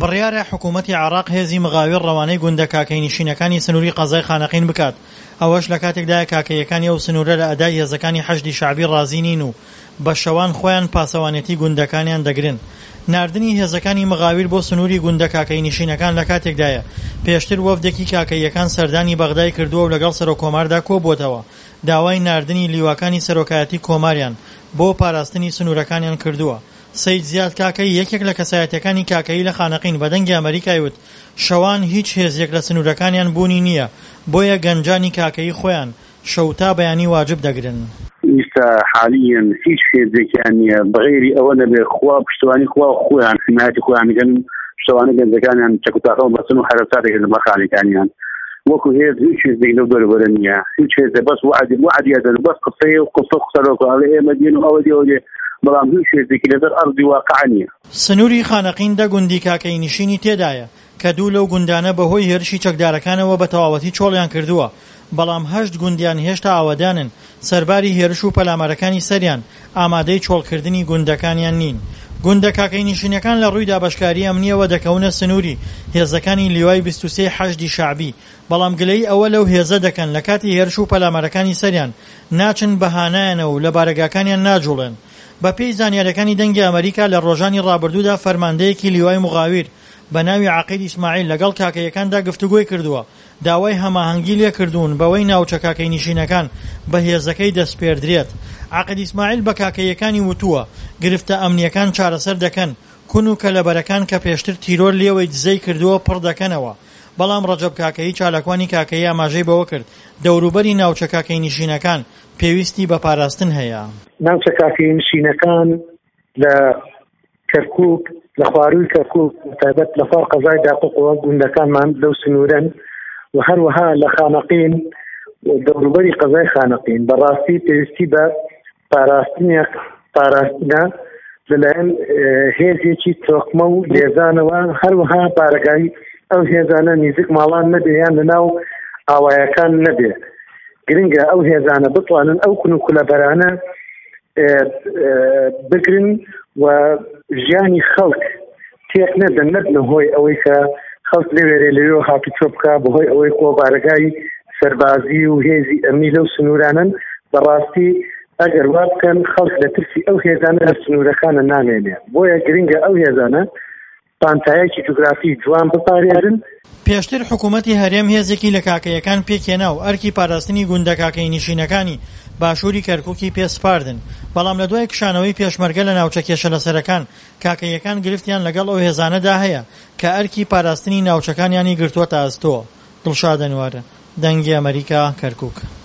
بڕیارە حکوومەتی عێراق هێزی مغاویر ڕەوانەی گوندە کاکەینشینەکانی سنووری قەزای خانەقین بکات. ئەوەش لە کاتێکدایە کاکەیەکانی ئەو سنوورە لە ئەدای هێزەکانی حەشدی شعبی ڕازی نین و بە شەوان خۆیان پاسەوانێتی گوندەکانیان دەگرن. ناردنی هێزەکانی مغاویر بۆ سنووری گوندە کاکەینشینەکان لە کاتێکدایە پێشتر وەفدێکی کاکەیەکان سەردانی بەغدای کردووە و لەگەڵ سەرۆکۆماردا کۆبووەتەوە. داوای ناردنی لیواکانی سەرۆکایەتی کۆماریان بۆ پاراستنی سنوورەکانیان کردووە. سەید زیاد کاکەی یەکێک لە کەسایەتیەکانی کاکەیی لە خانەقین بەدەنگی ئەمریکای وت شەوان هیچ هێزێک لە سنوورەکانیان بوونی نییە، بۆیە گەنجانی کاکەیی خۆیان شەوتا بەیانی واجب دەگرن. ئێستا حالیان هیچ هێزێکیان نییە بەغێری ئەوە نەبێ خوا پشتوانی خوا خۆیان حمایەتی خۆیان دەکەن، پشتوانە گەنجەکانیان چەکوتاخەوە بەسن و حرەساتێک لە مەخانەکانیان وەکو هێز هیچ هێزێک لەو دەوروبەرە نییە، هیچ هێزێ بەس وعدی ئەدەن بەس قسەیە و قسە قسەرۆکە ئەڵێ ئێمە دێن و ئەوە دێ بەڵام هیچ هێزێکی لەسەر ئەرضی واقع نییە. سنووری خانەقین دە گوندی کاکەینشینی تێدایە کە دوو لەو گوندانە بەهۆی هێرشی چەکدارەکانەوە بە تەواوەتی چۆڵیان کردووە، بەڵام 8 گوندیان هێشتا ئاوادانن سەرباری هێرش و پەلامارەکانی سەریان ئامادەی چۆڵکردنی گوندەکانیان نین. گوندە کاکەینشینەکان لە ڕووی دابەشکاری ئەمنیەوە دەکەونە سنووری هێزەکانی لیوای 23 حەشدی شعبی، بەڵام گلەی ئەوە لەو هێزە دەکەن لە کاتی هێرش و پەلامارەکانی سەریان ناچن بەهانایەنەوە و لە بارەگاکانیان ناجوڵێن. بە پێی زانیاریەکانی دەنگی ئەمریکا لە ڕۆژانی ڕابردوودا فەرماندەیەکی لیوای مغاویر بە ناوی عاقیل ئیسماعیل لەگەڵ کاکەیەکاندا گفتوگۆی کردووە، داوای هەماهەنگی لێ کردوون بەوەی ناوچە کاکەینشینەکان بە هێزەکەی دەستپێردرێت. عاقیل ئیسماعیل بە کاکەیەکانی وتووە گرفتە ئەمنیەکان چارەسەر دەکەن، کون و کەلەبەرەکان کە پێشتر تیرۆر لێوەی دزەی کردووە پڕ دەکەنەوە. بەڵام ڕەجەب کاکەیی چالاکوانی کاکەیی ئاماژەی بەوە کرد دەوروبەری ناوچە کاکەینشینەکان پێویستی بە پاراستن هەیە. ناوچە کاکەینشینەکان لە کەرکووک لە خوارووی کەرکووک تایبەت لە فار قەزای داقوقەوە گوندەکانمان لەو سنوورەن و هەروەها لە خانەقین دەوروبەری قەزای خانەقین بەڕاستی پێویستی بە پاراستنە لەلایەن هێزێکی تۆقمە و لێزانەوە، هەروەها پارەگای ئەو هێزانە نزیک ماڵان نەبێ یان لەناو ئاوایەکان نەبێ. گرنگە ئەو هێزانە بتوانن ئەو کون و کولەبەرانە بگرن و ژیانی خەڵک تێک نەدەن، نەبنە هۆی ئەوەی کە خەڵک لەوێرێ لەوێ هاتوچۆ بکە بەهۆی ئەوەی کۆ بارەگای سەربازی و هێزی ئەمنی لەو سنوورانن. بەڕاستی ئەگەر وا بکەن خەڵک لە ترسی ئەو هێزانە لە سنوورەکانە نامێنێ، بۆیە گرنگە ئەو هێزانە پانتایەکی جوگرافی جوان بپارێرن. پێشتر حکوومەتی هەرێم هێزێکی لە کاکەیەکان پێکێنا و ئەرکی پاراستنی گوندە کاکەینشینەکانی باشووری کەرکووکی پێسپاردن، بەڵام لە دوای کشانەوەی پێشمەرگە لە ناوچە کێشە لەسەرەکان کاکەیەکان گرفتیان لەگەڵ ئەو هێزانەدا هەیە کە ئەرکی پاراستنی ناوچەکانیانی گرتووەتە ئەستۆ. دڵشاد ئەنوار، دەنگی ئەمریکا، کەرکووک.